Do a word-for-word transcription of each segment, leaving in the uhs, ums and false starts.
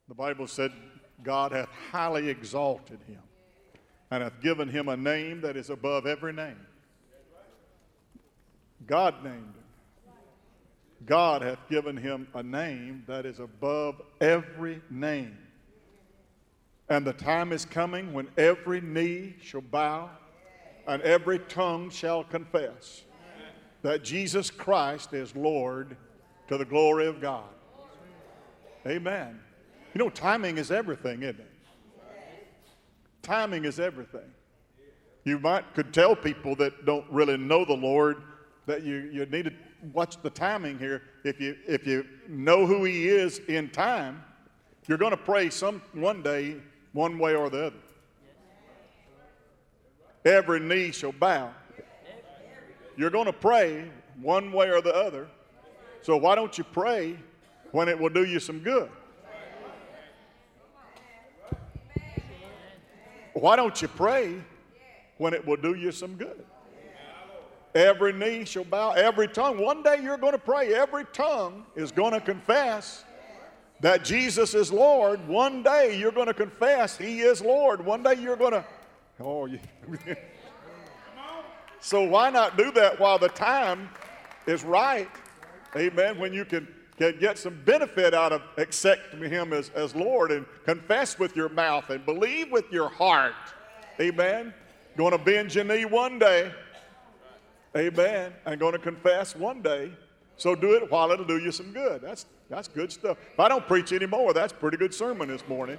The Bible said God hath highly exalted him and hath given him a name that is above every name. God named him. God hath given him a name that is above every name. And the time is coming when every knee shall bow and every tongue shall confess that Jesus Christ is Lord, to the glory of God. Amen. You know, timing is everything, isn't it? Timing is everything. You might could tell people that don't really know the Lord that you, you need to watch the timing here. If you if you know who he is in time, you're going to pray some one day, one way or the other. Every knee shall bow. You're going to pray one way or the other. So why don't you pray when it will do you some good? Why don't you pray when it will do you some good? Every knee shall bow, every tongue. One day you're going to pray. Every tongue is going to confess that Jesus is Lord. One day you're going to confess he is Lord. One day you're going to, oh, yeah. So why not do that while the time is right? Amen. When you can, can get some benefit out of accepting him as, as Lord and confess with your mouth and believe with your heart. Amen. Going to bend your knee one day. Amen. And going to confess one day. So do it while it'll do you some good. That's, that's good stuff. If I don't preach anymore, that's a pretty good sermon this morning.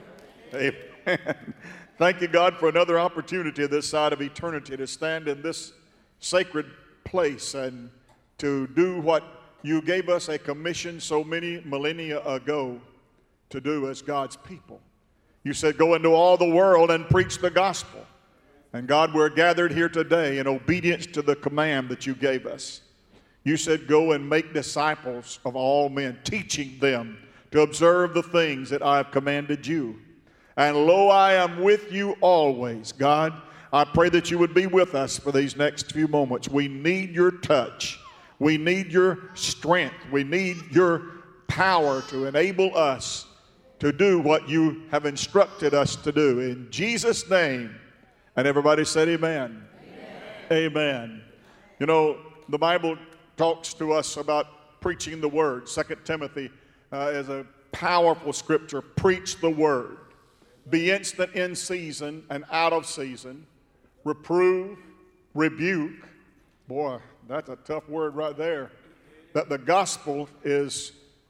Amen. Thank you, God, for another opportunity this side of eternity to stand in this sacred place and to do what you gave us a commission so many millennia ago to do as God's people. You said, go into all the world and preach the gospel. And God, we're gathered here today in obedience to the command that you gave us. You said, go and make disciples of all men, teaching them to observe the things that I have commanded you. And lo, I am with you always. God, I pray that you would be with us for these next few moments. We need your touch. We need your strength. We need your power to enable us to do what you have instructed us to do. In Jesus' name. And everybody said amen. Amen. Amen. You know, the Bible talks to us about preaching the word. Second Timothy uh, is a powerful scripture. Preach the word. Be instant in season and out of season. Reprove, rebuke. Boy, that's a tough word right there. That the gospel is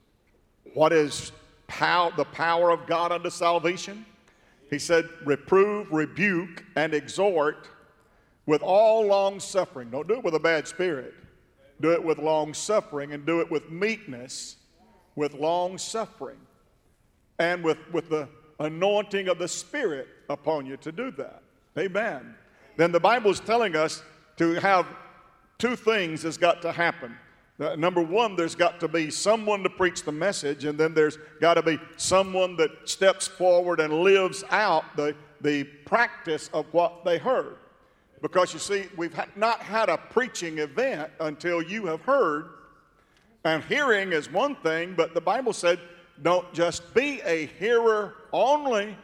what is pow- the power of God unto salvation. He said, reprove, rebuke, and exhort with all long suffering. Don't do it with a bad spirit. Do it with long suffering, and do it with meekness, with long suffering, and with, with the anointing of the Spirit upon you to do that. Amen. Then the Bible is telling us to have two things that's got to happen. Uh, number one, there's got to be someone to preach the message, and then there's got to be someone that steps forward and lives out the, the practice of what they heard. Because you see, we've ha- not had a preaching event until you have heard. And hearing is one thing, but the Bible said, don't just be a hearer only,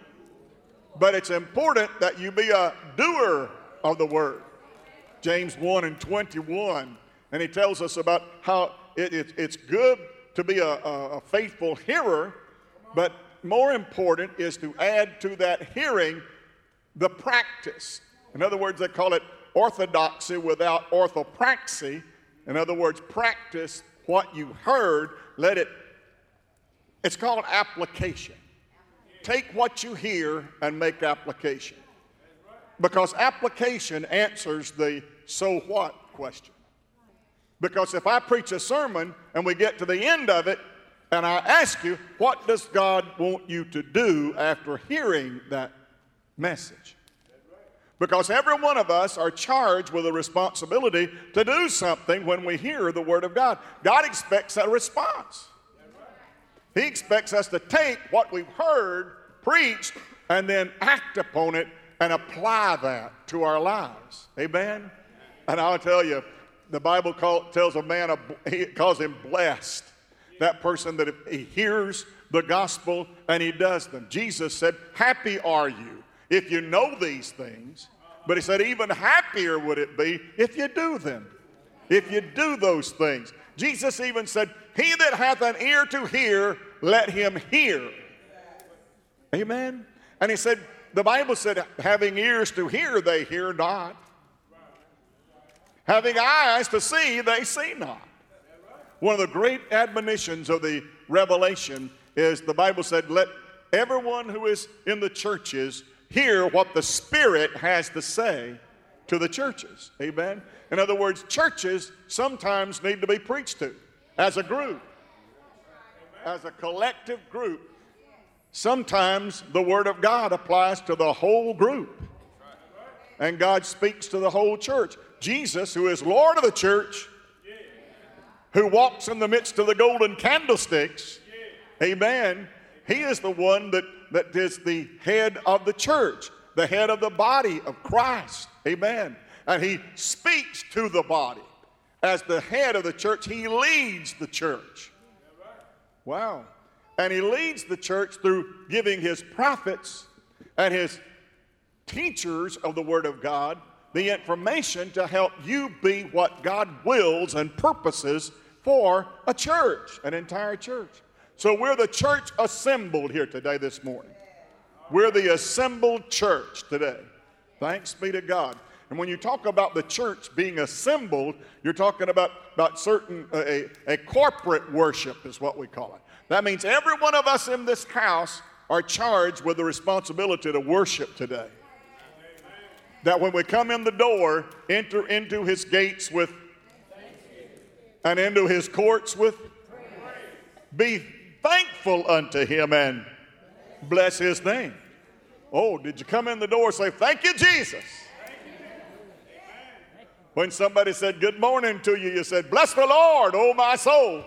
but it's important that you be a doer of the word. James one and twenty-one. And he tells us about how it, it, it's good to be a, a, a faithful hearer, but more important is to add to that hearing the practice. In other words, they call it orthodoxy without orthopraxy. In other words, practice what you heard, let it, it's called application. Take what you hear and make application. Because application answers the so what question. Because if I preach a sermon and we get to the end of it and I ask you, what does God want you to do after hearing that message? Because every one of us are charged with a responsibility to do something when we hear the Word of God. God expects a response. He expects us to take what we've heard, preached, and then act upon it and apply that to our lives. Amen? And I'll tell you, the Bible call, tells a man, he calls him blessed. That person that if he hears the gospel and he does them. Jesus said, happy are you if you know these things. But he said, even happier would it be if you do them, if you do those things. Jesus even said, he that hath an ear to hear, let him hear. Amen. And he said, the Bible said, having ears to hear, they hear not. Having eyes to see, they see not. One of the great admonitions of the Revelation is the Bible said, let everyone who is in the churches hear what the Spirit has to say to the churches. Amen. In other words, churches sometimes need to be preached to as a group, as a collective group. Sometimes the Word of God applies to the whole group, and God speaks to the whole church. Jesus, who is Lord of the church, who walks in the midst of the golden candlesticks, amen, he is the one that, that is the head of the church, the head of the body of Christ, amen. And he speaks to the body. As the head of the church, he leads the church. Wow. And he leads the church through giving his prophets and his teachers of the Word of God the information to help you be what God wills and purposes for a church, an entire church. So we're the church assembled here today this morning. We're the assembled church today. Thanks be to God. And when you talk about the church being assembled, you're talking about, about certain, uh, a, a corporate worship is what we call it. That means every one of us in this house are charged with the responsibility to worship today. That when we come in the door, enter into his gates with, and into his courts with, be thankful unto him and bless his name. Oh, did you come in the door and say, thank you, Jesus? When somebody said good morning to you, you said, bless the Lord, oh my soul.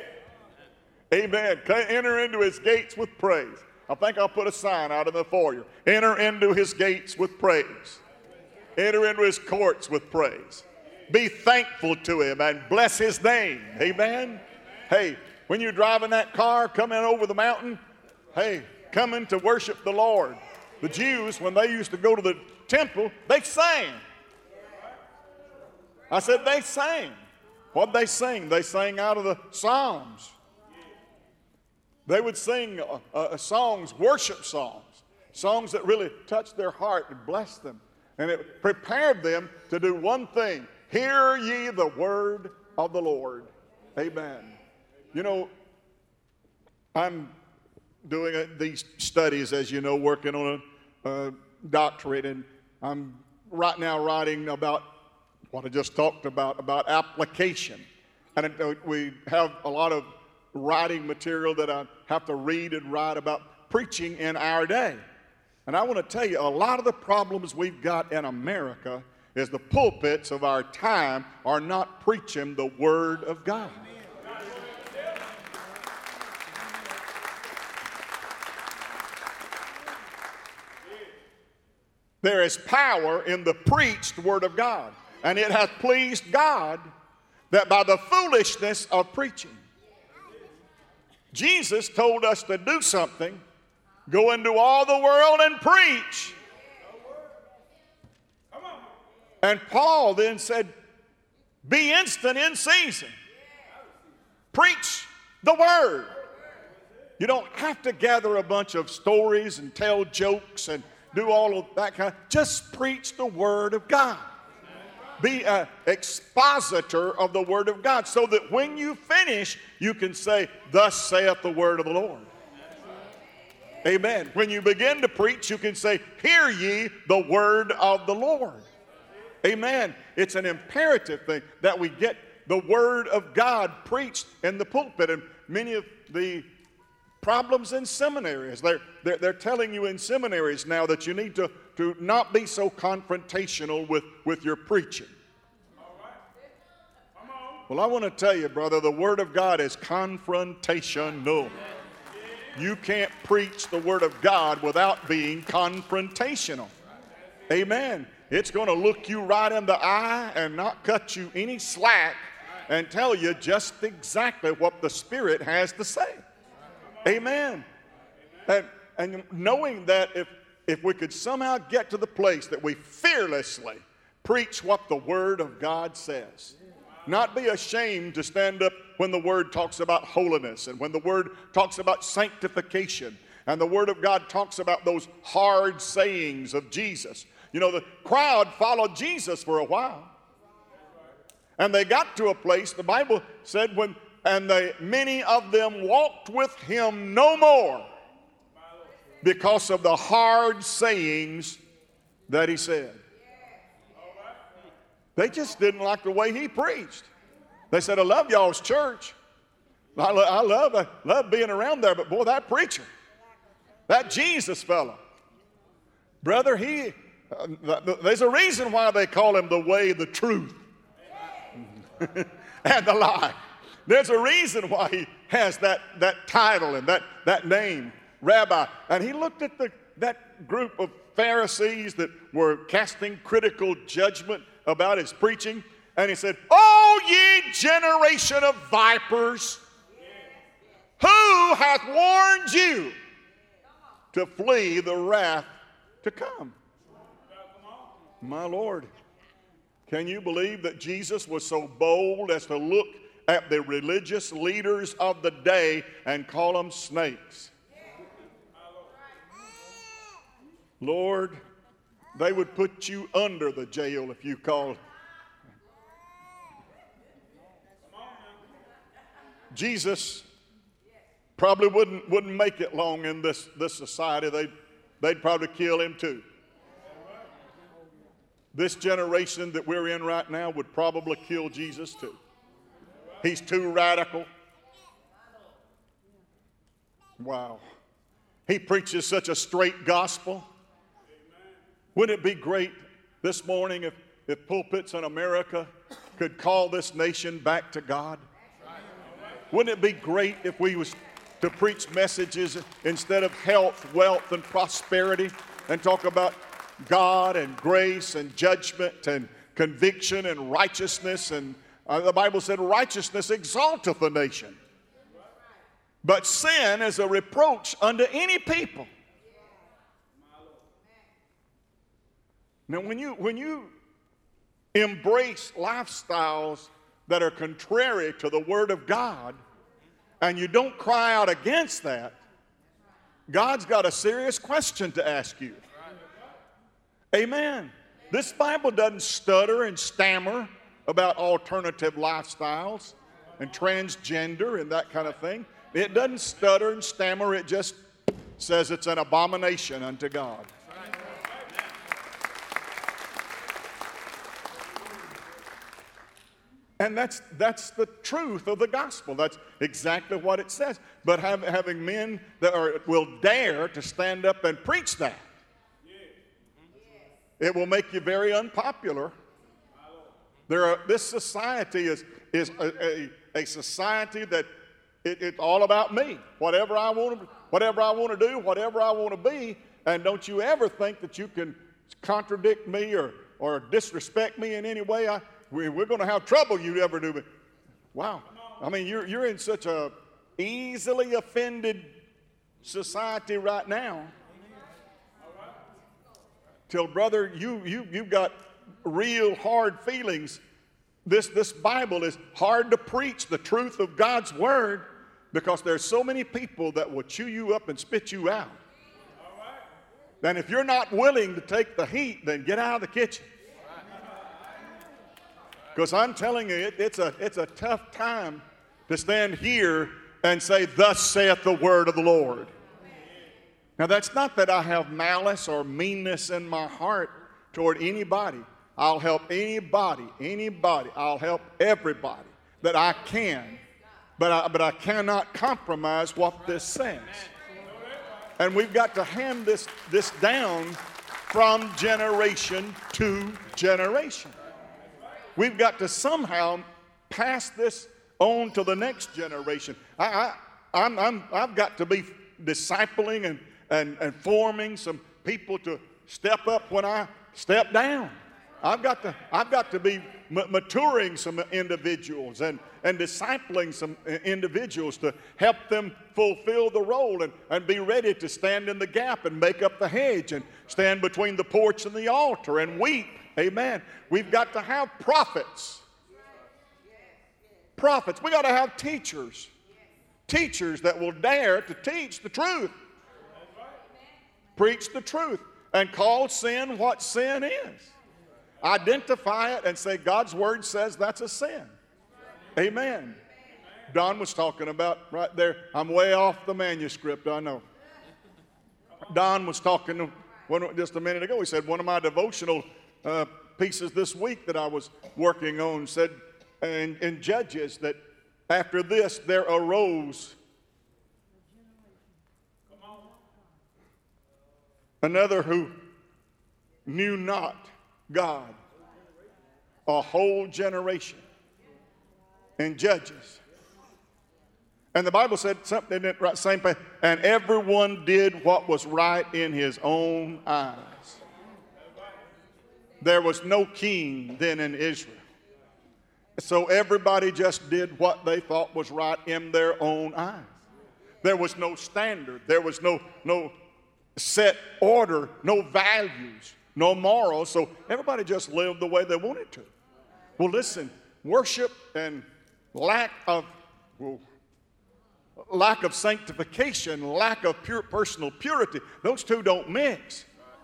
Amen. Enter into his gates with praise. I think I'll put a sign out in the foyer. Enter into his gates with praise. Enter into his courts with praise. Be thankful to him and bless his name. Amen. Hey, when you're driving that car coming over the mountain, hey, coming to worship the Lord. The Jews, when they used to go to the temple, they sang. I said they sang. What'd they sing? They sang out of the Psalms. They would sing uh, uh, songs, worship songs, songs that really touched their heart and blessed them. And it prepared them to do one thing. Hear ye the word of the Lord. Amen. You know, I'm doing a, these studies, as you know, working on a, a doctorate, and I'm right now writing about what I just talked about, about application. And it, uh, we have a lot of writing material that I have to read and write about preaching in our day. And I want to tell you, a lot of the problems we've got in America is the pulpits of our time are not preaching the Word of God. There is power in the preached Word of God. And it hath pleased God that by the foolishness of preaching. Jesus told us to do something. Go into all the world and preach. And Paul then said, be instant in season. Preach the word. You don't have to gather a bunch of stories and tell jokes and do all of that kind. Just preach the word of God. Be an expositor of the word of God so that when you finish, you can say, thus saith the word of the Lord. Amen. When you begin to preach, you can say, hear ye the word of the Lord. Amen. It's an imperative thing that we get the word of God preached in the pulpit. And many of the problems in seminaries, they're, they're, they're telling you in seminaries now that you need to, to not be so confrontational with, with your preaching. Well, I want to tell you, brother, the Word of God is confrontational. You can't preach the Word of God without being confrontational. Amen. It's going to look you right in the eye and not cut you any slack and tell you just exactly what the Spirit has to say. Amen. And, and knowing that if, if we could somehow get to the place that we fearlessly preach what the Word of God says, not be ashamed to stand up when the Word talks about holiness and when the Word talks about sanctification and the Word of God talks about those hard sayings of Jesus. You know, the crowd followed Jesus for a while. And they got to a place, the Bible said, when and they, many of them walked with him no more because of the hard sayings that he said. They just didn't like the way he preached. They said, I love y'all's church. I, lo- I love I love being around there, but boy, that preacher, that Jesus fellow, brother, he, uh, there's a reason why they call him the way, the truth, and the life. There's a reason why he has that, that title and that, that name, Rabbi. And he looked at the, that group of Pharisees that were casting critical judgment about his preaching, and he said, "O ye generation of vipers, who hath warned you to flee the wrath to come?" My Lord, can you believe that Jesus was so bold as to look at the religious leaders of the day and call them snakes? Lord, they would put you under the jail if you called. Jesus probably wouldn't, wouldn't make it long in this, this society. They'd, they'd probably kill him too. This generation that we're in right now would probably kill Jesus too. He's too radical. Wow. He preaches such a straight gospel. Wouldn't it be great this morning if, if pulpits in America could call this nation back to God? Wouldn't it be great if we was to preach messages instead of health, wealth, and prosperity, and talk about God and grace and judgment and conviction and righteousness? And uh, the Bible said righteousness exalteth a nation, but sin is a reproach unto any people. Now, when you, when you embrace lifestyles that are contrary to the Word of God, and you don't cry out against that, God's got a serious question to ask you. Amen. This Bible doesn't stutter and stammer about alternative lifestyles and transgender and that kind of thing. It doesn't stutter and stammer. It just says it's an abomination unto God. And that's, that's the truth of the gospel. That's exactly what it says. But have, having men that are, will dare to stand up and preach that, it will make you very unpopular. There are, this society is, is a, a, a society that it, it's all about me. Whatever I want to, whatever I want to do, whatever I want to be. And don't you ever think that you can contradict me or, or disrespect me in any way. I, we, we're going to have trouble you ever do. Wow. I mean, you're, you're in such a easily offended society right now. Till, brother, you, you, you've got real hard feelings. This, this Bible is hard to preach the truth of God's Word because there's so many people that will chew you up and spit you out. Then if you're not willing to take the heat, then get out of the kitchen. Because I'm telling you, it, it's, a, it's a tough time to stand here and say, "Thus saith the word of the Lord." Now, that's not that I have malice or meanness in my heart toward anybody. I'll help anybody, anybody. I'll help everybody that I can. But I, but I cannot compromise what this says. And we've got to hand this, this down from generation to generation. We've got to somehow pass this on to the next generation. I, I, I'm, I'm, I've got to be discipling and, and, and forming some people to step up when I step down. I've got to, I've got to be maturing some individuals and, and discipling some individuals to help them fulfill the role and, and be ready to stand in the gap and make up the hedge and stand between the porch and the altar and weep. Amen. We've got to have prophets. Prophets. We got to have teachers. Teachers that will dare to teach the truth. Preach the truth and call sin what sin is. Identify it and say God's word says that's a sin. Amen. Don was talking about right there. I'm way off the manuscript, I know. Don was talking one, just a minute ago. He said one of my devotional uh, pieces this week that I was working on said in, in Judges that after this there arose another who knew not God, a whole generation in Judges. And the Bible said something in that right same place, and everyone did what was right in his own eyes. There was no king then in Israel. So everybody just did what they thought was right in their own eyes. There was no standard. There was no, no set order, no values, no morals. So everybody just lived the way they wanted to. Well, listen, worship and lack of well, lack of sanctification, lack of pure personal purity, those two don't mix.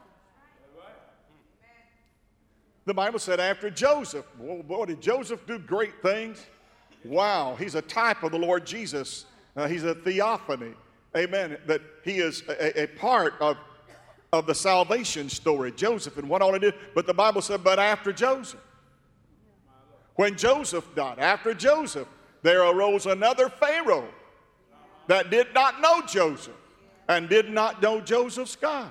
The Bible said after Joseph, well, boy, did Joseph do great things? Wow, he's a type of the Lord Jesus. Uh, he's a theophany. Amen. That he is a, a part of, of the salvation story, Joseph, and what all he did. But the Bible said, but after Joseph, when Joseph died, after Joseph, there arose another Pharaoh that did not know Joseph and did not know Joseph's God.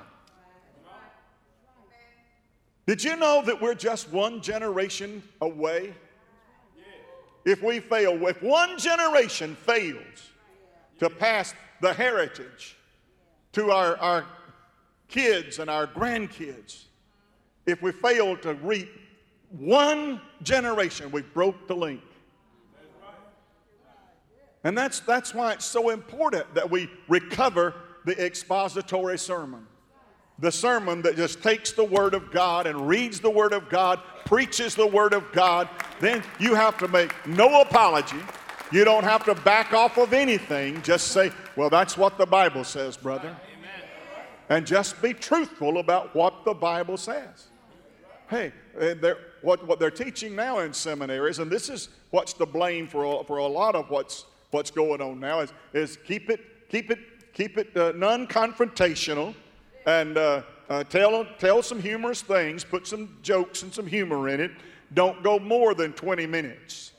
Did you know that we're just one generation away? If we fail, if one generation fails to pass the heritage to our, our kids and our grandkids, if we fail to reap one generation, we broke the link. And that's, that's why it's so important that we recover the expository sermon. The sermon that just takes the Word of God and reads the Word of God, preaches the Word of God. Then you have to make no apology. You don't have to back off of anything. Just say, well, that's what the Bible says, brother. Amen. And just be truthful about what the Bible says. Hey, they're, what, what they're teaching now in seminaries, and this is what's to blame for a, for a lot of what's what's going on now, is, is keep it, keep it, keep it uh, non-confrontational. And uh, uh, tell, tell some humorous things, put some jokes and some humor in it. Don't go more than twenty minutes.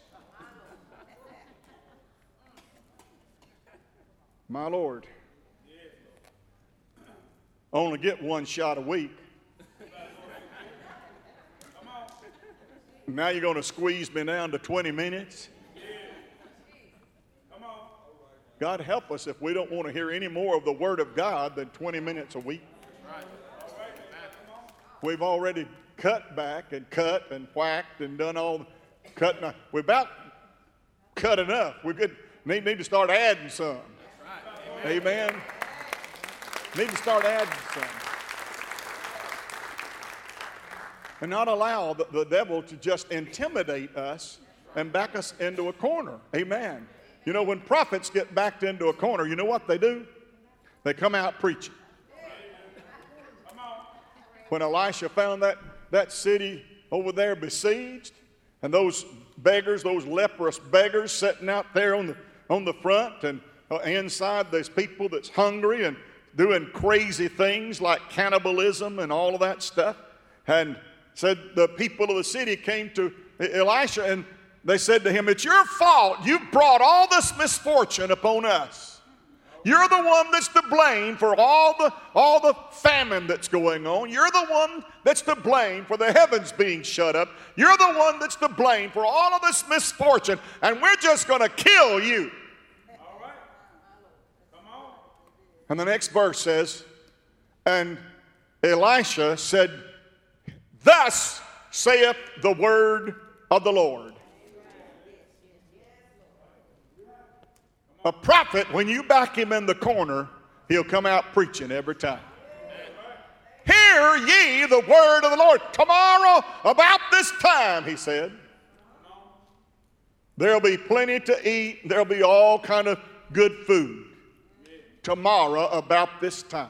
My Lord. Only get one shot a week. Now you're going to squeeze me down to twenty minutes? God help us if we don't want to hear any more of the Word of God than twenty minutes a week. We've already cut back and cut and whacked and done all the cutting. We're about cut enough. We could need, need to start adding some. Right. Amen. Amen. Need to start adding some. And not allow the, the devil to just intimidate us and back us into a corner. Amen. You know, when prophets get backed into a corner, you know what they do? They come out preaching. When Elisha found that, that city over there besieged, and those beggars, those leprous beggars sitting out there on the, on the front, and uh, inside there's people that's hungry and doing crazy things like cannibalism and all of that stuff, and said the people of the city came to Elisha and they said to him, it's your fault. You've brought all this misfortune upon us. You're the one that's to blame for all the, all the famine that's going on. You're the one that's to blame for the heavens being shut up. You're the one that's to blame for all of this misfortune, and we're just going to kill you. All right. Come on. And the next verse says, and Elisha said, thus saith the word of the Lord. A prophet, when you back him in the corner, he'll come out preaching every time. Hear ye the word of the Lord. Tomorrow about this time, he said, there'll be plenty to eat. There'll be all kind of good food. Tomorrow about this time.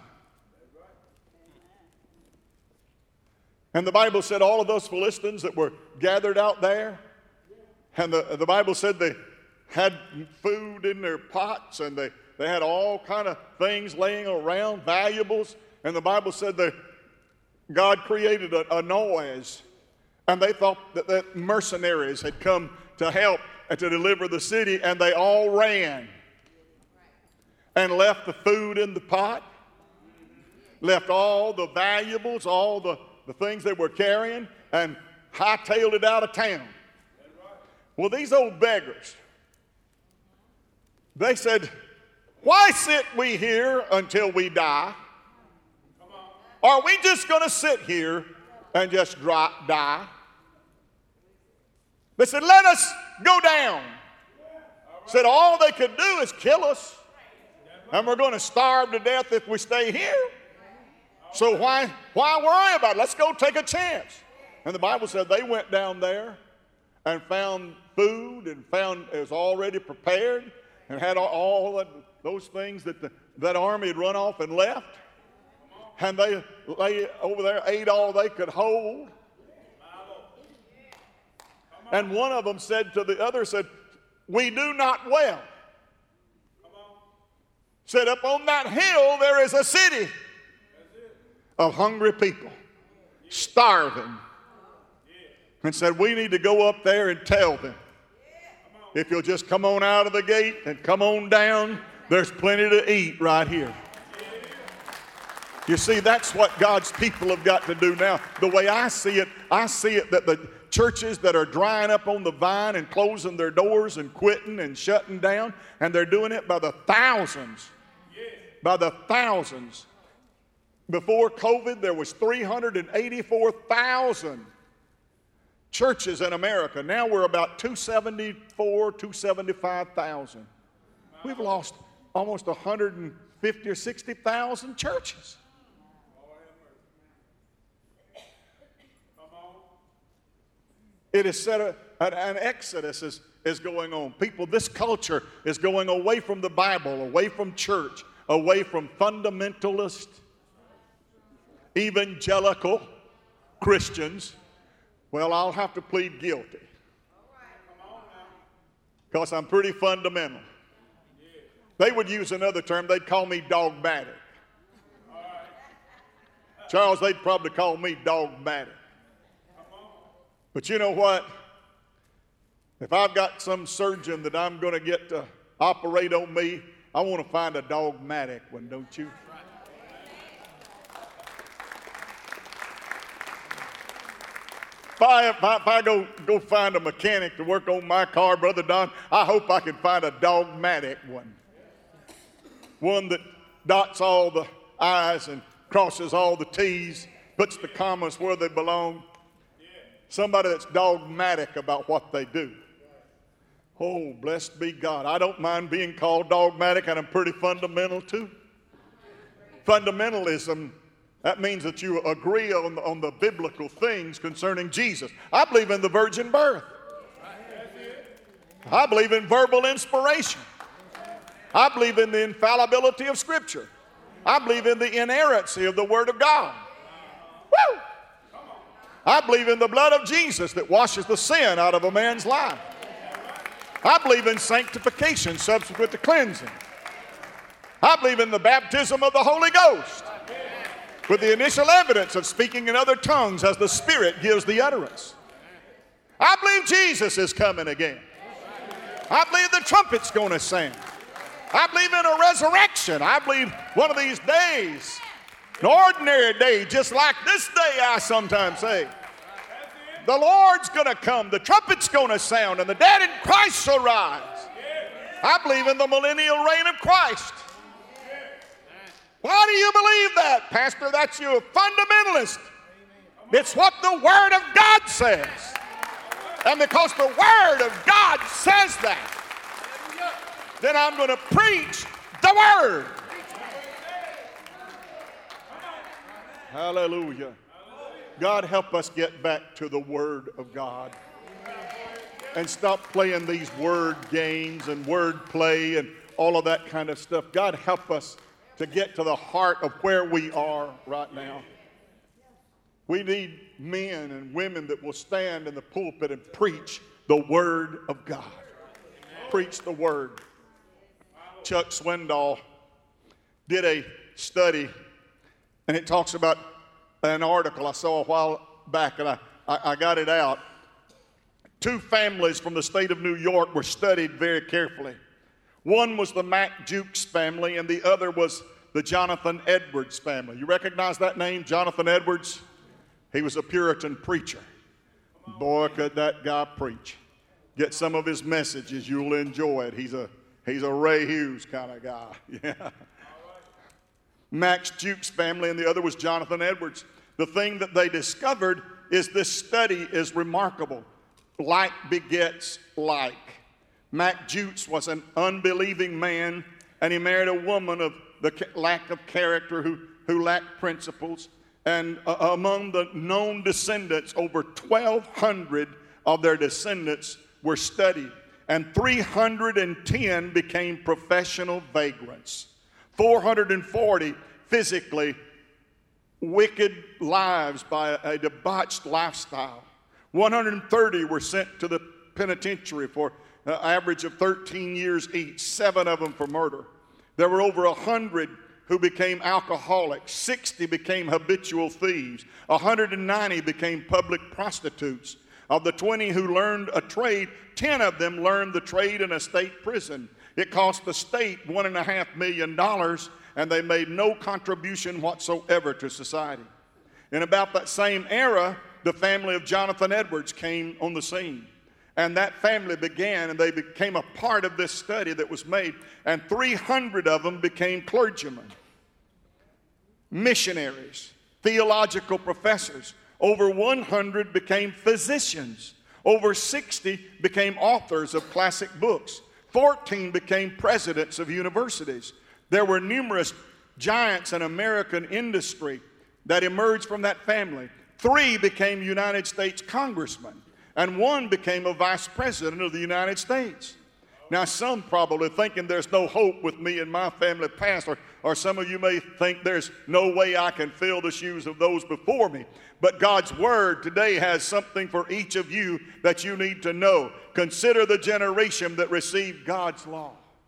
And the Bible said all of those Philistines that were gathered out there, and the, the Bible said they had food in their pots, and they, they had all kind of things laying around, valuables. And the Bible said that God created a, a noise, and they thought that, that mercenaries had come to help and to deliver the city, and they all ran and left the food in the pot, left all the valuables, all the, the things they were carrying, and hightailed it out of town. Well, these old beggars, they said, why sit we here until we die? Are we just going to sit here and just drop, die? They said, let us go down. Said all they could do is kill us, and we're going to starve to death if we stay here. So why, why worry about it? Let's go take a chance. And the Bible said they went down there and found food and found it was already prepared and had all, all that, those things that the, that army had run off and left. And they lay over there, ate all they could hold. And one of them said to the other, said, we do not well. Said, up on that hill there is a city of hungry people, starving. And said, we need to go up there and tell them. If you'll just come on out of the gate and come on down, there's plenty to eat right here. You see, that's what God's people have got to do now. The way I see it, I see it that the churches that are drying up on the vine and closing their doors and quitting and shutting down, and they're doing it by the thousands. By the thousands. Before COVID, there was three hundred eighty-four thousand churches in America. Now we're about two seventy-four, two seventy-five thousand. We've lost almost one hundred fifty or sixty thousand churches. It is said a, an exodus is, is going on. People, this culture is going away from the Bible, away from church, away from fundamentalist, evangelical Christians. Well, I'll have to plead guilty because I'm pretty fundamental. They would use another term. They'd call me dogmatic. Charles, they'd probably call me dogmatic. But you know what? If I've got some surgeon that I'm going to get to operate on me, I want to find a dogmatic one, don't you? If I, if I, if I go, go find a mechanic to work on my car, Brother Don, I hope I can find a dogmatic one. One that dots all the I's and crosses all the T's, puts the commas where they belong. Somebody that's dogmatic about what they do. Oh, blessed be God. I don't mind being called dogmatic, and I'm pretty fundamental too. Fundamentalism, that means that you agree on the, on the biblical things concerning Jesus. I believe in the virgin birth. I believe in verbal inspiration. I believe in the infallibility of Scripture. I believe in the inerrancy of the Word of God. Woo! I believe in the blood of Jesus that washes the sin out of a man's life. I believe in sanctification subsequent to cleansing. I believe in the baptism of the Holy Ghost with the initial evidence of speaking in other tongues as the Spirit gives the utterance. I believe Jesus is coming again. I believe the trumpet's going to sound. I believe in a resurrection. I believe one of these days, an ordinary day, just like this day, I sometimes say, the Lord's going to come, the trumpet's going to sound, and the dead in Christ shall rise. I believe in the millennial reign of Christ. Why do you believe that, Pastor? That's you, a fundamentalist. It's what the Word of God says. And because the Word of God says that, then I'm going to preach the Word. Hallelujah. God, help us get back to the Word of God and stop playing these word games and word play and all of that kind of stuff. God, help us to get to the heart of where we are right now. We need men and women that will stand in the pulpit and preach the Word of God. Preach the Word. Chuck Swindoll did a study, and it talks about an article I saw a while back, and I, I, I got it out. Two families from the state of New York were studied very carefully. One was the Mac Jukes family, and the other was the Jonathan Edwards family. You recognize that name, Jonathan Edwards? He was a Puritan preacher. Boy, could that guy preach. Get some of his messages, you'll enjoy it. He's a, he's a Ray Hughes kind of guy. Yeah. Max Jukes family, and the other was Jonathan Edwards. The thing that they discovered is this study is remarkable. Like begets like. Mac Jukes was an unbelieving man, and he married a woman of the lack of character who, who lacked principles. And uh, among the known descendants, over twelve hundred of their descendants were studied. And three hundred ten became professional vagrants. four hundred forty physically wicked lives by a debauched lifestyle. one hundred thirty were sent to the penitentiary for an average of thirteen years each, seven of them for murder. There were over one hundred who became alcoholics, sixty became habitual thieves, one hundred ninety became public prostitutes. Of the twenty who learned a trade, ten of them learned the trade in a state prison. It cost the state one and a half million dollars, and they made no contribution whatsoever to society. In about that same era, the family of Jonathan Edwards came on the scene. And that family began, and they became a part of this study that was made. And three hundred of them became clergymen, missionaries, theological professors. Over one hundred became physicians. Over sixty became authors of classic books. fourteen became presidents of universities. There were numerous giants in American industry that emerged from that family. Three became United States congressmen, and one became a vice president of the United States. Now, some probably thinking there's no hope with me and my family past, or, or some of you may think there's no way I can fill the shoes of those before me. But God's Word today has something for each of you that you need to know. Consider the generation that received God's law.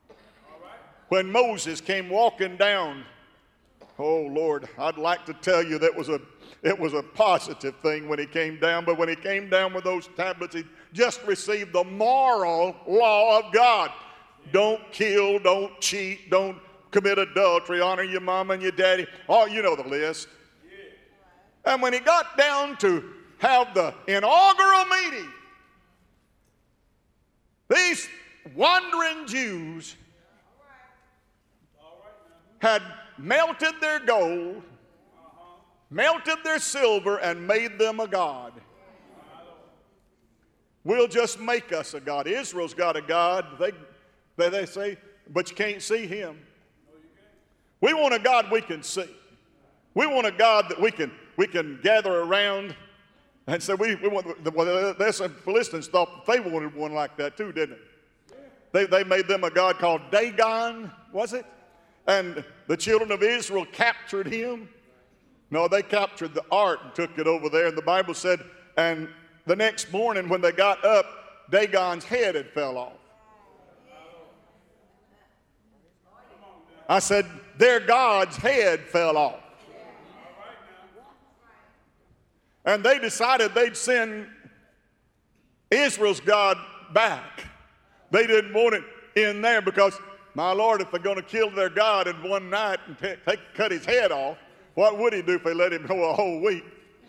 When Moses came walking down, oh Lord, I'd like to tell you that was a it was a positive thing when he came down, but when he came down with those tablets, he just received the moral law of God. Don't kill, don't cheat, don't commit adultery, honor your mama and your daddy. Oh, you know the list. And when he got down to have the inaugural meeting, these wandering Jews had melted their gold, melted their silver, and made them a god. We'll just make us a god. Israel's got a god, they, they, they say, but you can't see him. We want a God we can see. We want a God that we can, we can gather around and say, we, we want, well, there's some Philistines thought they wanted one like that too, didn't it? They, they made them a god called Dagon, was it? And the children of Israel captured him. No, they captured the ark and took it over there. And the Bible said, and the next morning when they got up, Dagon's head had fell off. I said, their God's head fell off. And they decided they'd send Israel's God back. They didn't want it in there because, my Lord, if they're going to kill their God in one night and take, take, cut his head off, what would he do if they let him go a whole week?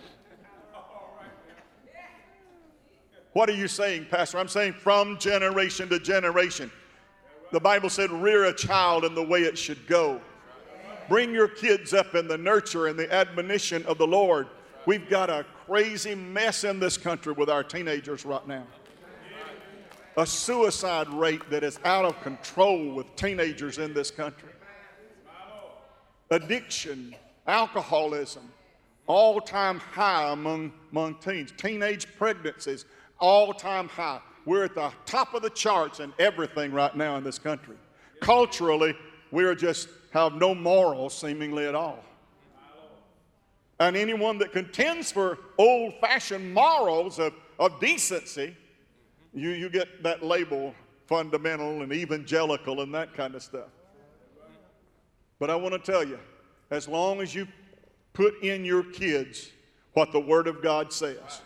What are you saying, Pastor? I'm saying from generation to generation. The Bible said, rear a child in the way it should go. Bring your kids up in the nurture and the admonition of the Lord. we've got a crazy mess in this country with our teenagers right now. A suicide rate that is out of control with teenagers in this country. Addiction, alcoholism, all-time high among, among teens. Teenage pregnancies, all-time high. We're at the top of the charts in everything right now in this country. Culturally, we just have no morals seemingly at all. And anyone that contends for old-fashioned morals of, of decency, you, you get that label, fundamental and evangelical and that kind of stuff. But I want to tell you, as long as you put in your kids what the Word of God says,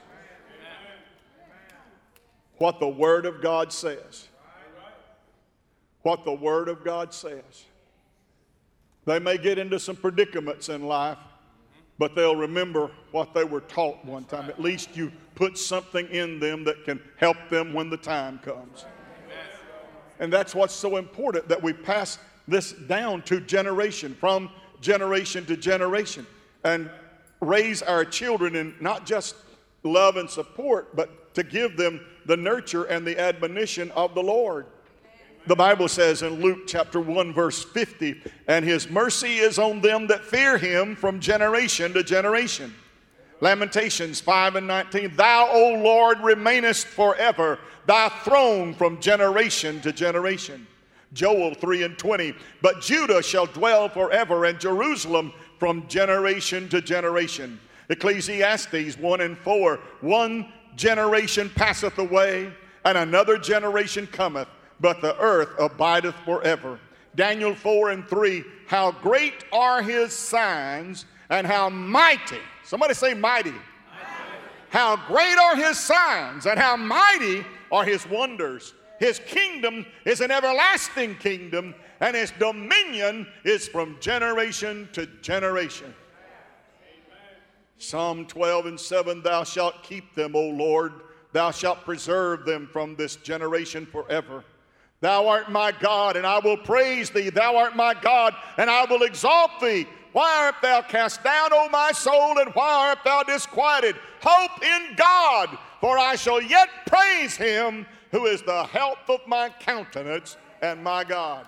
what the Word of God says, what the Word of God says, they may get into some predicaments in life, but they'll remember what they were taught one time. At least you put something in them that can help them when the time comes. And that's what's so important, that we pass this down to generation, from generation to generation, and raise our children in not just love and support, but to give them the nurture and the admonition of the Lord. The Bible says in Luke chapter one verse fifty, and his mercy is on them that fear him from generation to generation. Lamentations five and nineteen, thou, O Lord, remainest forever, thy throne from generation to generation. Joel three and twenty, but Judah shall dwell forever, and Jerusalem from generation to generation. Ecclesiastes one and four, one generation passeth away, and another generation cometh, but the earth abideth forever. Daniel four and three, how great are his signs, and how mighty, somebody say mighty. Mighty. How great are his signs, and how mighty are his wonders. His kingdom is an everlasting kingdom, and his dominion is from generation to generation. Amen. Psalm twelve and seven, thou shalt keep them, O Lord. Thou shalt preserve them from this generation forever. Thou art my God, and I will praise thee. Thou art my God, and I will exalt thee. Why art thou cast down, O my soul, and why art thou disquieted? Hope in God, for I shall yet praise him, who is the health of my countenance and my God.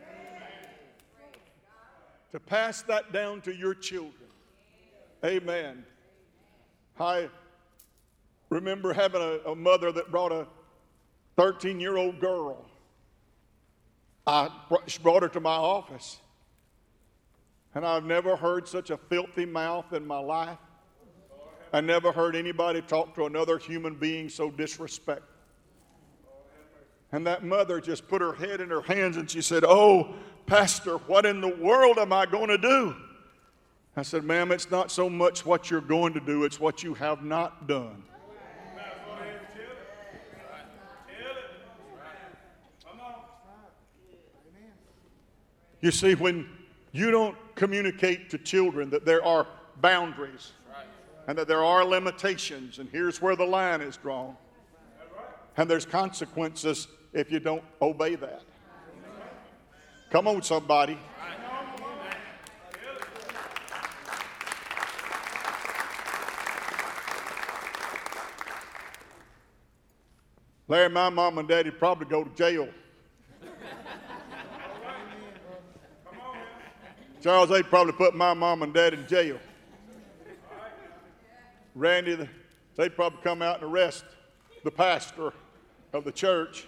To pass that down to your children. Amen. I remember having a, a mother that brought a thirteen-year-old girl. I brought her to my office. And I've never heard such a filthy mouth in my life. I never heard anybody talk to another human being so disrespectful. And that mother just put her head in her hands and she said, oh, Pastor, what in the world am I going to do? I said, ma'am, it's not so much what you're going to do, it's what you have not done. You see, when you don't communicate to children that there are boundaries and that there are limitations, and here's where the line is drawn, and there's consequences if you don't obey that. Come on, somebody. Larry, my mom and daddy probably go to jail. Charles, they'd probably put my mom and dad in jail. Randy, they'd probably come out and arrest the pastor of the church.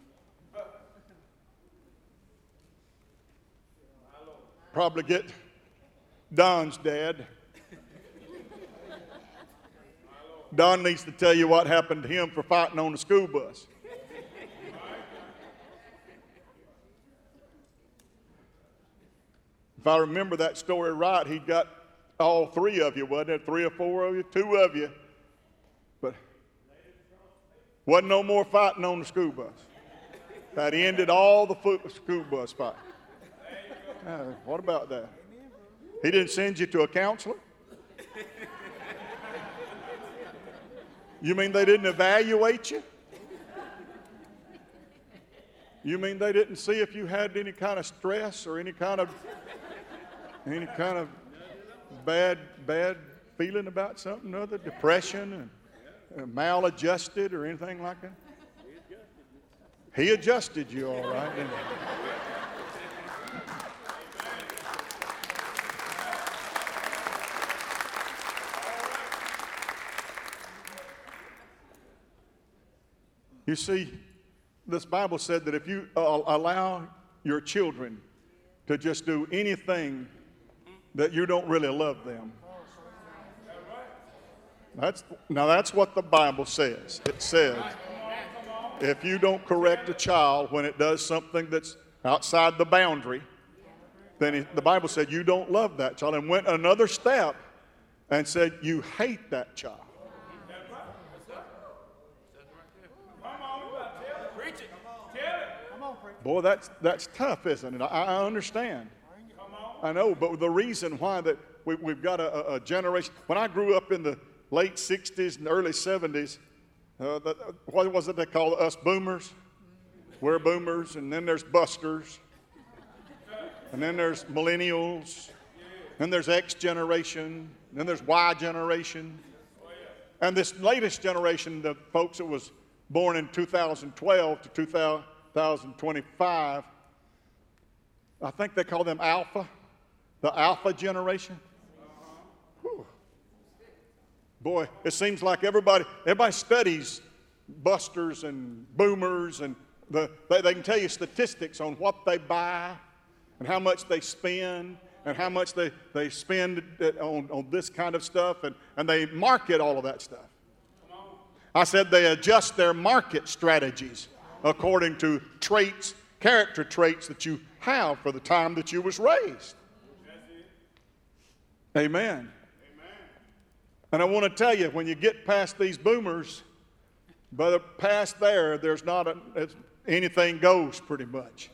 Probably get Don's dad. Don needs to tell you what happened to him for fighting on the school bus. If I remember that story right, he got all three of you, wasn't it? Three or four of you? Two of you. But wasn't no more fighting on the school bus. That ended all the school bus fighting. Uh, what about that? He didn't send you to a counselor? You mean they didn't evaluate you? You mean they didn't see if you had any kind of stress or any kind of any kind of bad bad feeling about something or other, depression and uh, maladjusted or anything like that? He adjusted you all right, didn't he? You see, this Bible said that if you uh, allow your children to just do anything that you don't really love them, that's, now that's what the Bible says. It says, if you don't correct a child when it does something that's outside the boundary, then it, the Bible said you don't love that child, and went another step and said you hate that child. Boy, that's, that's tough, isn't it? I, I understand. I know, but the reason why that we, we've got a, a generation, when I grew up in the late sixties and early seventies, uh, the, what was it they called us, boomers? We're boomers, and then there's busters, and then there's millennials, then there's X generation, then there's Y generation, and this latest generation, the folks that was born in two thousand twelve to two thousand twenty-five, I think they call them Alpha, the Alpha generation. Whew. Boy, it seems like everybody everybody studies busters and boomers, and the, they, they can tell you statistics on what they buy and how much they spend and how much they, they spend on, on this kind of stuff, and, and they market all of that stuff. I said they adjust their market strategies according to traits, character traits that you have for the time that you was raised. Amen. And I want to tell you, when you get past these boomers, brother, past there, there's not a, it's, anything goes pretty much.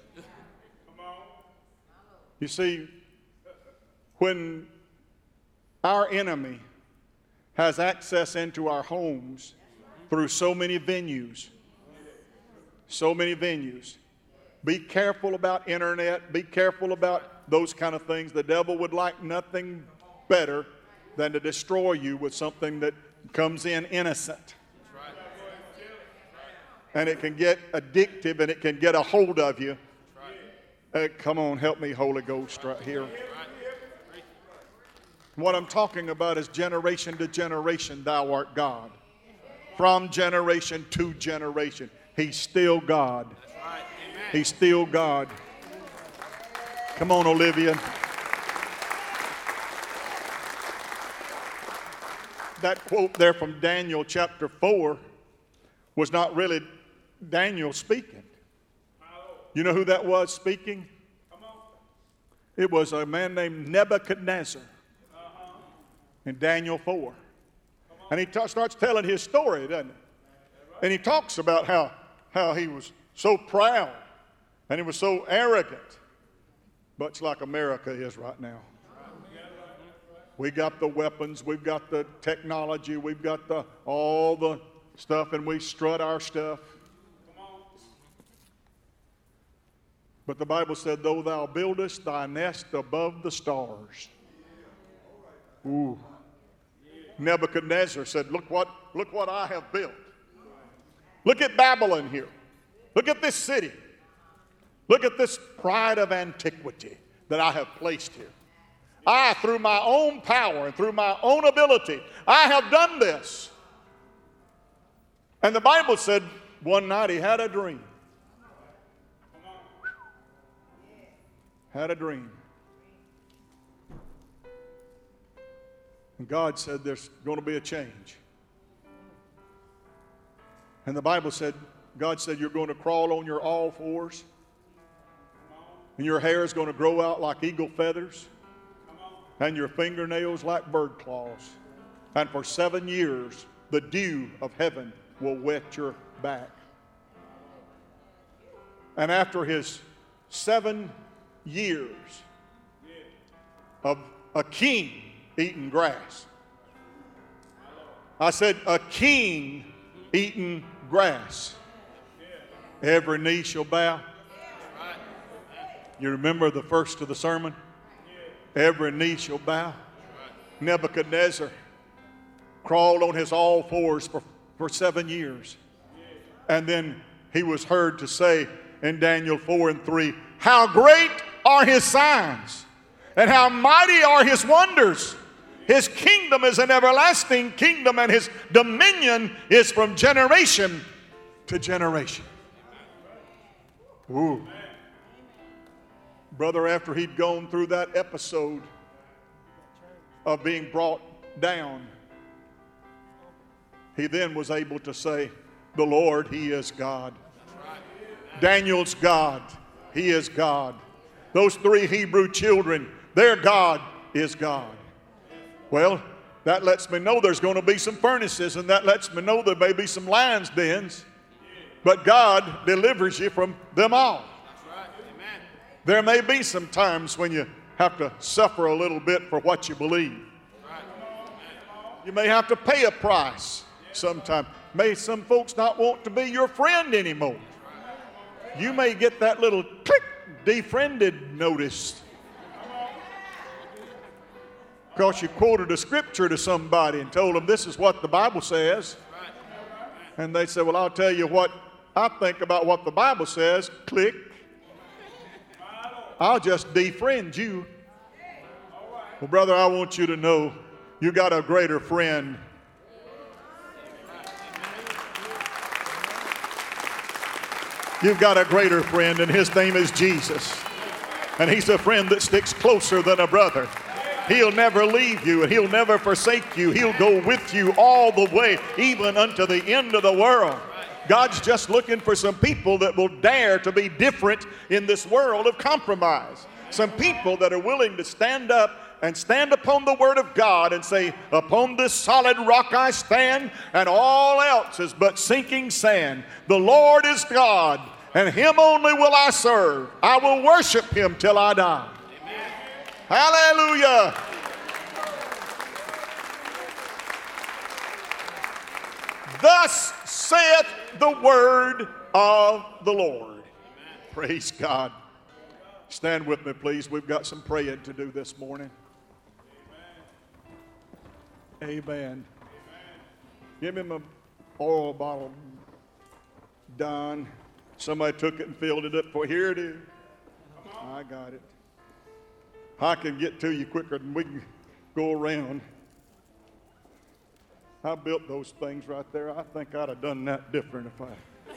You see, when our enemy has access into our homes through so many venues, so many venues, be careful about internet, be careful about those kind of things. The devil would like nothing better than to destroy you with something that comes in innocent. And it can get addictive, and it can get a hold of you. Uh, come on, help me, Holy Ghost, right here. What I'm talking about is generation to generation, thou art God. From generation to generation, he's still God. He's still God. Come on, Olivia. That quote there from Daniel chapter four was not really Daniel speaking. You know who that was speaking? It was a man named Nebuchadnezzar in Daniel four. And he t- starts telling his story, doesn't he? And he talks about how, how he was so proud and he was so arrogant, much like America is right now. We got the weapons, we've got the technology, we've got the all the stuff, and we strut our stuff. But the Bible said, though thou buildest thy nest above the stars. Ooh. Nebuchadnezzar said, look what, look what I have built. Look at Babylon here. Look at this city. Look at this pride of antiquity that I have placed here. I, through my own power and through my own ability, I have done this. And the Bible said one night he had a dream. Had a dream. And God said there's going to be a change. And the Bible said, God said you're going to crawl on your all fours. And your hair is going to grow out like eagle feathers. And your fingernails like bird claws. And for seven years, the dew of heaven will wet your back. And after his seven years of a king eating grass, I said a king eating grass, every knee shall bow. You remember the first of the sermon? Every knee shall bow. Nebuchadnezzar crawled on his all fours for, for seven years. And then he was heard to say in Daniel four and three, how great are his signs, and how mighty are his wonders. His kingdom is an everlasting kingdom, and his dominion is from generation to generation. Ooh. Brother, after he'd gone through that episode of being brought down, he then was able to say, the Lord, he is God. Daniel's God, he is God. Those three Hebrew children, their God is God. Well, that lets me know there's going to be some furnaces, and that lets me know there may be some lions' dens, but God delivers you from them all. There may be some times when you have to suffer a little bit for what you believe. You may have to pay a price sometime. May some folks not want to be your friend anymore. You may get that little click, defriended notice, because you quoted a scripture to somebody and told them this is what the Bible says. And they said, well, I'll tell you what I think about what the Bible says. Click. I'll just defriend you. Well, brother, I want you to know you got a greater friend. You've got a greater friend, and his name is Jesus. And he's a friend that sticks closer than a brother. He'll never leave you, and he'll never forsake you. He'll go with you all the way, even unto the end of the world. God's just looking for some people that will dare to be different in this world of compromise. Some people that are willing to stand up and stand upon the word of God and say, upon this solid rock I stand, and all else is but sinking sand. The Lord is God, and him only will I serve. I will worship him till I die. Amen. Hallelujah. Thus saith the word of the Lord. Amen. Praise God. Stand with me, please. We've got some praying to do this morning. Amen. Amen. Give him an oil bottle. Done. Somebody took it and filled it up for here it is. I got it. I can get to you quicker than we can go around. I built those things right there. I think I'd have done that different if I.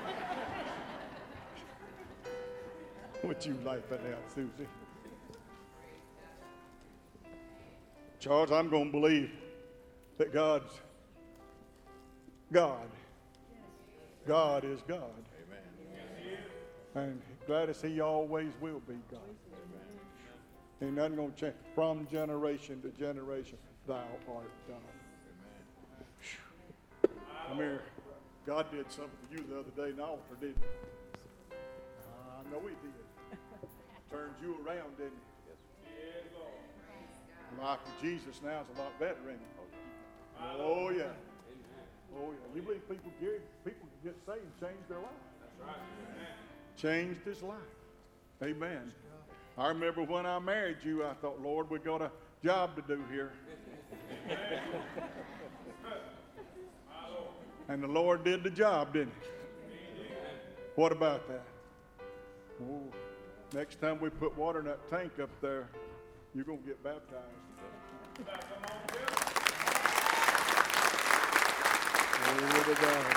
What you laughing at, Susie? Charles, I'm going to believe that God's God. God is God. And Gladys, he always will be God. Ain't nothing going to change. From generation to generation, thou art God. Come here. God did something for you the other day in the altar, didn't he? I know he did. Turned you around, didn't he? Life of Jesus now is a lot better, ain't it? Oh, yeah. Oh, yeah. You believe people get, people get saved and change their life? That's right. Changed his life. Amen. I remember when I married you, I thought, Lord, we got a job to do here. And the Lord did the job, didn't he? What about that? Oh, next time we put water in that tank up there, you're going to get baptized. Glory to God.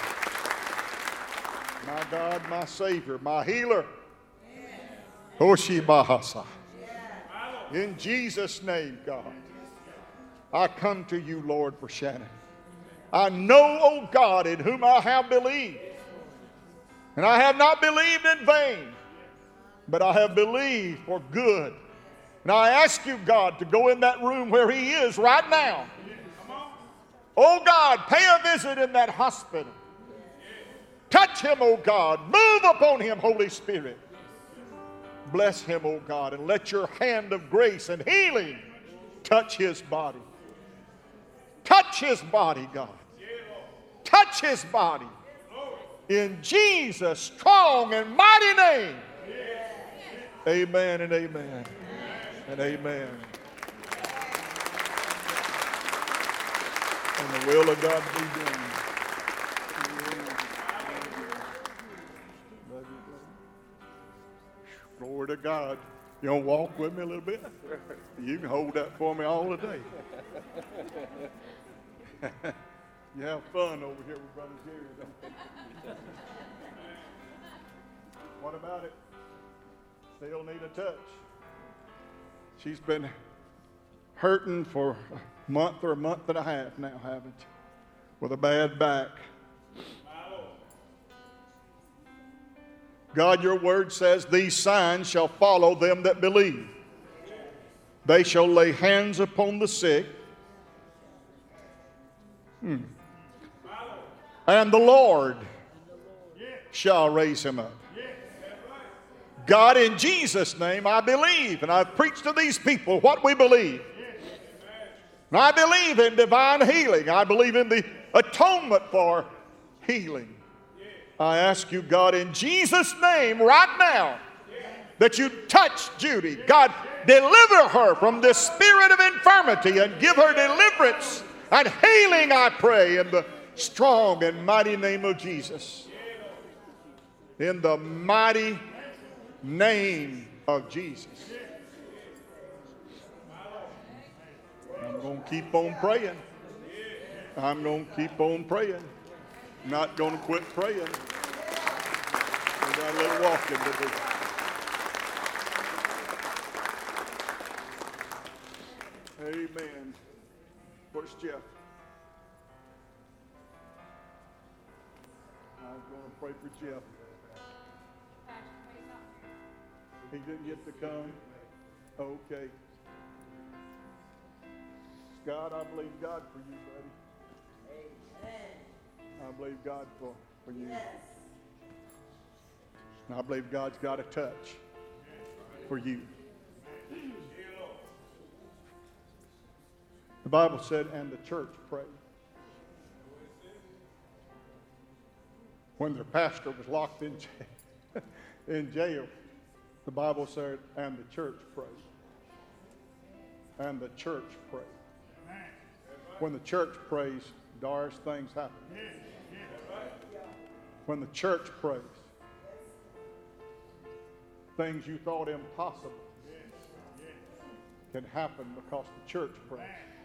My God, my Savior, my healer. Hoshibahasa. In Jesus' name, God, I come to you, Lord, for Shannon. I know, O God, in whom I have believed. And I have not believed in vain, but I have believed for good. And I ask you, God, to go in that room where he is right now. Oh, God, pay a visit in that hospital. Touch him, oh God. Move upon him, Holy Spirit. Bless him, oh God, and let your hand of grace and healing touch his body. Touch his body, God. Touch his body. In Jesus' strong and mighty name. Amen and amen. And amen. And the will of God be done. Glory to God. You want to walk with me a little bit? You can hold that for me all the day. You have fun over here with Brother Jerry, don't you? What about it? Still need a touch. She's been hurting for a month or a month and a half now, haven't you? With a bad back. God, your word says, these signs shall follow them that believe. They shall lay hands upon the sick. Hmm. And the Lord shall raise him up. God, in Jesus' name, I believe, and I've preached to these people what we believe. And I believe in divine healing. I believe in the atonement for healing. I ask you, God, in Jesus' name, right now, that you touch Judy. God, deliver her from this spirit of infirmity and give her deliverance and healing, I pray, in the strong and mighty name of Jesus. In the mighty name of Jesus. I'm going to keep on praying. I'm going to keep on praying. Not going to quit praying. We got a little walking to do. Amen. Where's Jeff? I'm going to pray for Jeff. He didn't get to come? Okay. Scott, I believe God for you, buddy. Amen. I believe God for, for you. Yes. And I believe God's got a touch for you. The Bible said, and the church prayed. When their pastor was locked in jail, in jail, the Bible said, and the church prayed. And the church prayed. When the church prays, Doris, things happen. When the church prays, things you thought impossible can happen because the church prays.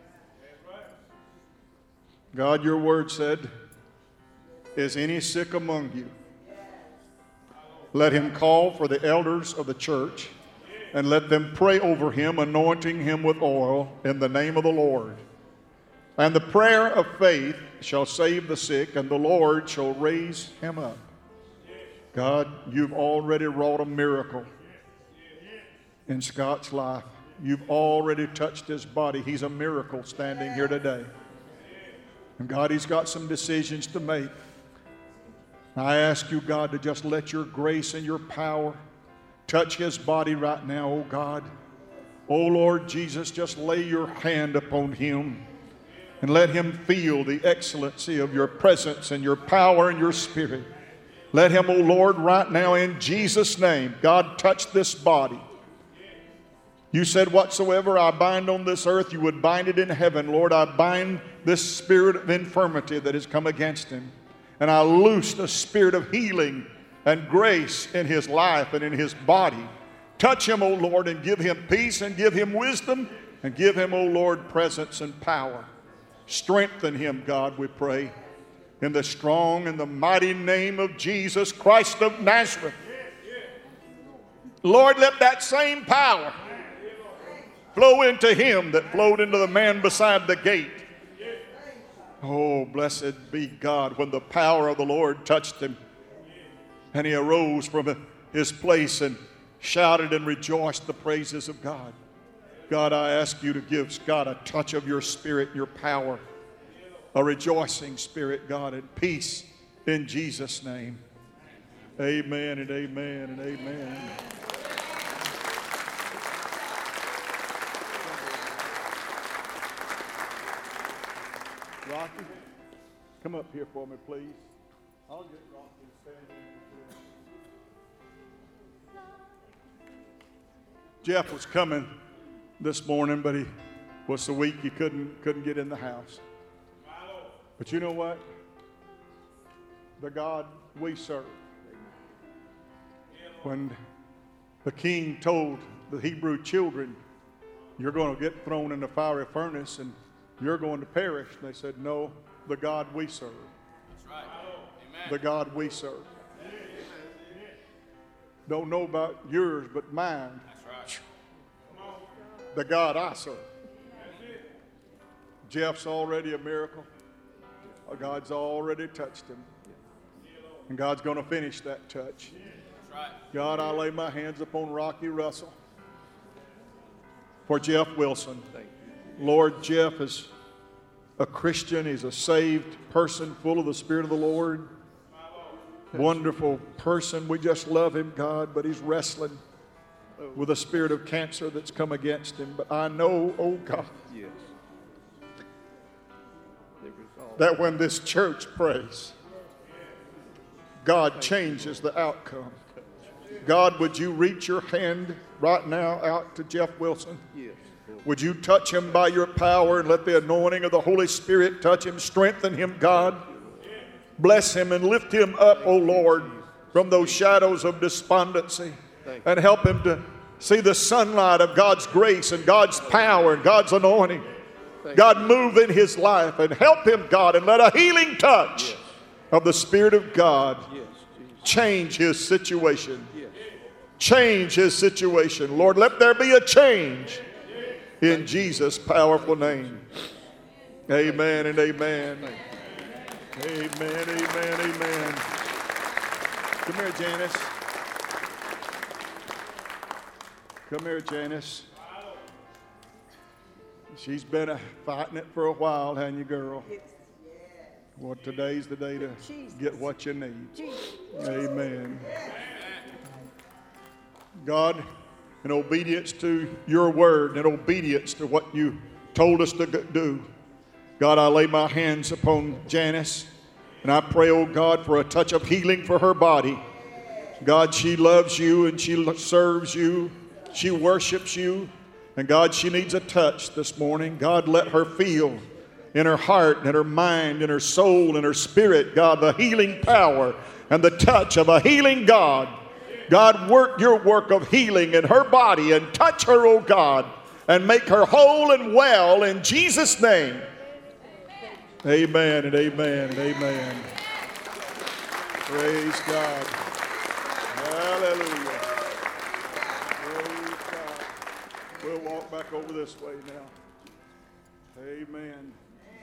God, your word said, is any sick among you? Let him call for the elders of the church and let them pray over him, anointing him with oil in the name of the Lord. And the prayer of faith shall save the sick, and the Lord shall raise him up. God, you've already wrought a miracle in Scott's life. You've already touched his body. He's a miracle standing here today. And God, he's got some decisions to make. I ask you, God, to just let your grace and your power touch his body right now, oh God. Oh Lord Jesus, just lay your hand upon him and let him feel the excellency of your presence and your power and your spirit. Let him, oh Lord, right now in Jesus' name, God, touch this body. You said, whatsoever I bind on this earth, you would bind it in heaven. Lord, I bind this spirit of infirmity that has come against him. And I loose the spirit of healing and grace in his life and in his body. Touch him, O Lord, and give him peace and give him wisdom and give him, O Lord, presence and power. Strengthen him, God, we pray, in the strong and the mighty name of Jesus Christ of Nazareth. Lord, let that same power flow into him that flowed into the man beside the gate. Oh, blessed be God, when the power of the Lord touched him and he arose from his place and shouted and rejoiced the praises of God. God, I ask you to give Scott a touch of your spirit, your power, a rejoicing spirit, God, and peace in Jesus' name. Amen and amen and amen. Rocky, come up here for me, please. I'll get Rocky to stand in. Jeff was coming this morning, but he was so weak he couldn't couldn't get in the house. But you know what? The God we serve. When the king told the Hebrew children, you're going to get thrown in the fiery furnace and you're going to perish. And they said, no, the God we serve. That's right. Amen. The God we serve. Don't know about yours, but mine. That's right. The God I serve. Jeff's already a miracle. God's already touched him. And God's going to finish that touch. That's right. God, I lay my hands upon Rocky Russell for Jeff Wilson. Lord, Jeff is a Christian. He's a saved person full of the Spirit of the Lord. Wonderful person. We just love him, God, but he's wrestling with a spirit of cancer that's come against him. But I know, oh God, Yes. that when this church prays, God changes the outcome. God, would you reach your hand right now out to Jeff Wilson? Yes. Would you touch him by your power and let the anointing of the Holy Spirit touch him, strengthen him, God? Bless him and lift him up, O Lord, from those shadows of despondency, and help him to see the sunlight of God's grace and God's power and God's anointing. God, move in his life and help him, God, and let a healing touch Yes. of the Spirit of God Yes, Jesus. change his situation. Yes. Change his situation. Lord, let there be a change in Jesus' powerful name. Amen and amen. Amen, amen, amen. Come here, Janice. Come here, Janice. She's been uh, fighting it for a while, hasn't you, girl? Well, today's the day to get what you need. Amen. God, in obedience to your word, in obedience to what you told us to do, God, I lay my hands upon Janice, and I pray, oh God, for a touch of healing for her body. God, she loves you and she serves you. She worships you. And God, she needs a touch this morning. God, let her feel in her heart and her mind and her soul and her spirit, God, the healing power and the touch of a healing God. God, work your work of healing in her body and touch her, oh God, and make her whole and well in Jesus' name. Amen and amen and amen. Praise God. Hallelujah. Praise God. We'll walk back over this way now. Amen.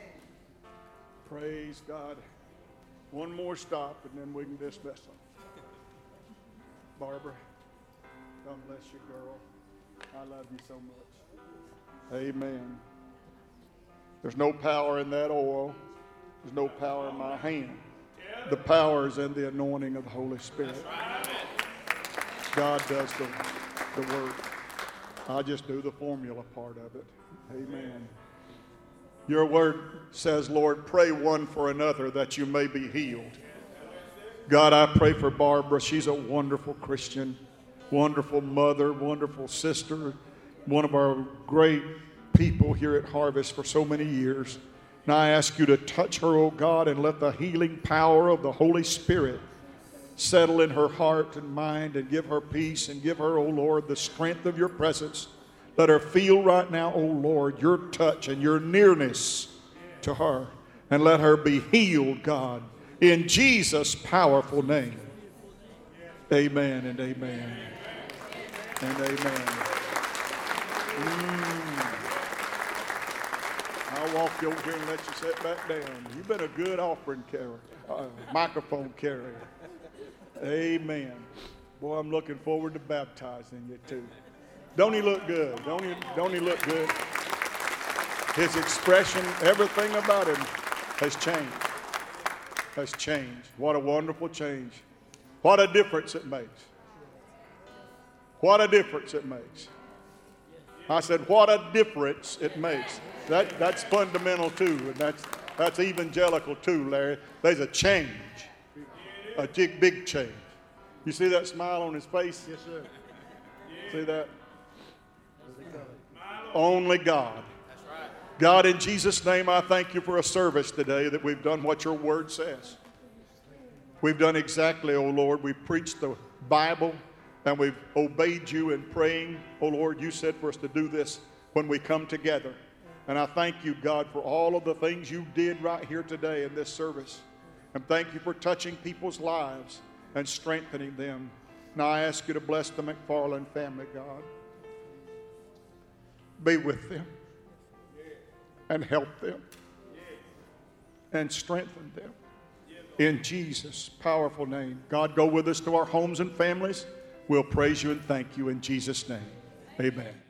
Praise God. One more stop and then we can dismiss them. Barbara, God bless you, girl. I love you so much. Amen. There's no power in that oil. There's no power in my hand. The power is in the anointing of the Holy Spirit. God does the, the work. I just do the formula part of it. Amen. Your word says, Lord, pray one for another that you may be healed. God, I pray for Barbara. She's a wonderful Christian, wonderful mother, wonderful sister, one of our great people here at Harvest for so many years. And I ask you to touch her, oh God, and let the healing power of the Holy Spirit settle in her heart and mind and give her peace and give her, oh Lord, the strength of your presence. Let her feel right now, oh Lord, your touch and your nearness to her. And let her be healed, God, in Jesus' powerful name. Amen and amen. And amen. Mm. I'll walk you over here and let you sit back down. You've been a good offering carrier, uh, microphone carrier. Amen. Boy, I'm looking forward to baptizing you too. Don't he look good? Don't he, don't he look good? His expression, everything about him has changed. Has changed. What a wonderful change. What a difference it makes. What a difference it makes. I said, what a difference it makes. That, that's fundamental too, and that's, that's evangelical too, Larry. There's a change. A big, big change. You see that smile on his face? Yes, sir. See that? Only God. God, in Jesus' name, I thank you for a service today that we've done what your word says. We've done exactly, oh Lord, we've preached the Bible and we've obeyed you in praying. Oh Lord, you said for us to do this when we come together. And I thank you, God, for all of the things you did right here today in this service. And thank you for touching people's lives and strengthening them. Now I ask you to bless the McFarland family, God. Be with them and help them and strengthen them. In Jesus' powerful name. God, go with us to our homes and families. We'll praise you and thank you in Jesus' name. Amen.